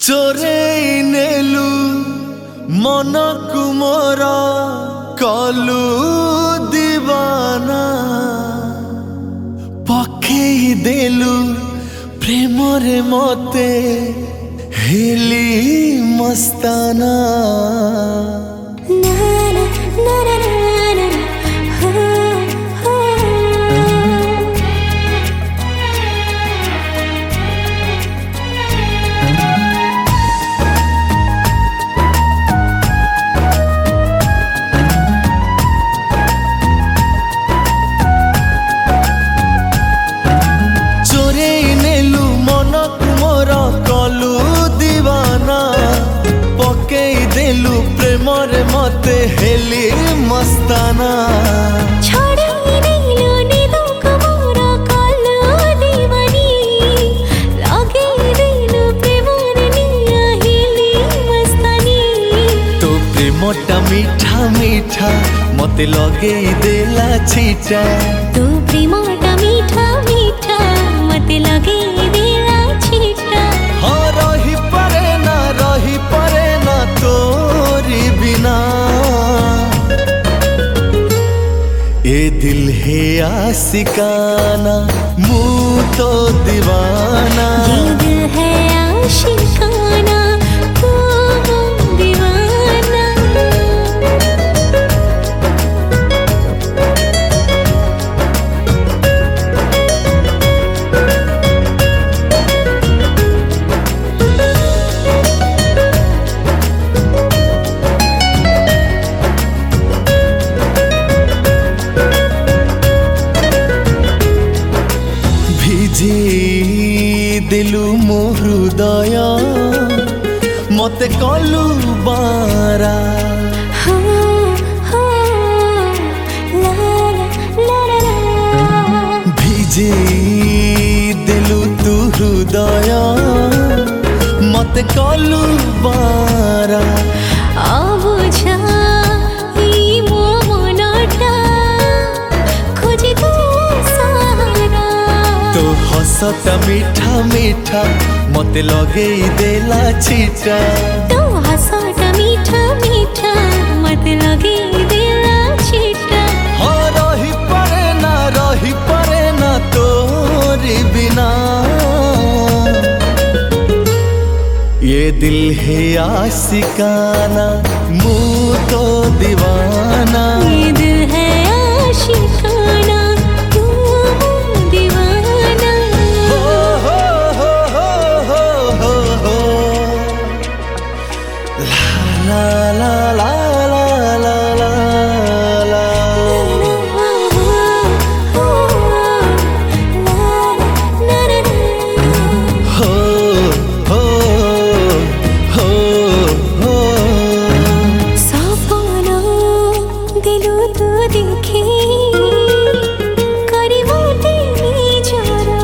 चोरेई नेलु मनकु मोर कलु दीवाना पकेई देलु प्रेम रे मते हेली मस्ताना। प्रेम रे मते हेली मस्ताना छड़ाई देलु निदुक मोर कलु दीवानी लगे देलु प्रेम रे निया हेली मस्तानी। तो प्रेमटा मीठा मीठा मते लगे देला छीटा। तो प्रेमटा मीठा मीठा मते लगे देला छीटा। हाँ रही परे ना तोरी बिना ए दिल है आशिकाना मुँह तो दीवाना। ये दिल है आशिकाना तू दीवाना। दिलु मो हृदय मते कलु बारा। भिजे दिलु तू हृदय मते कलु बारा। तो हसता मीठा मीठा मते लगे देला छीटा। तो हसता मीठा मीठा मते लगे देला छीटा। हाँ रही परे ना तोरी बिना ये दिल है आशिकाना मुँह तो दीवाना। ये दिल है आशिकाना तू दीवाना। ला ला ला ला ला ला ला हो हो हो हो। सपना दिलु तो देखे करीबो तेरी जरा।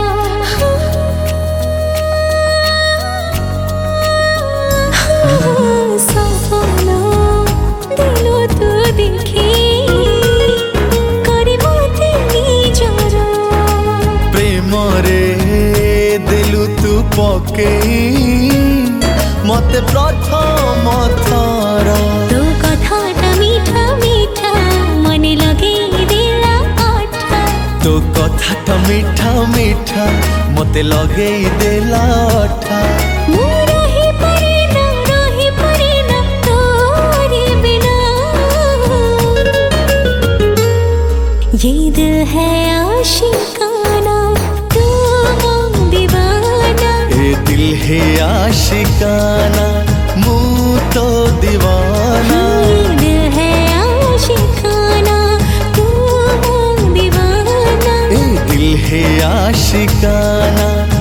सपना दिलु तो देखे करीबो तेरी जरा। प्रेम रे दिलु तू पकेई मते प्रथम थर। तो कथाटा मीठा मीठा मने लगे देला आठा। तो कथाटा मीठा मीठा मते लगे देला अठा। रही परे ना तोरे बिना ये दिल है आशिकाना तू दीवाना। ये दिल है आशिकाना मुँह तो दीवाना। ये दिल है आशिकाना तू दीवाना। ये दिल है आशिकाना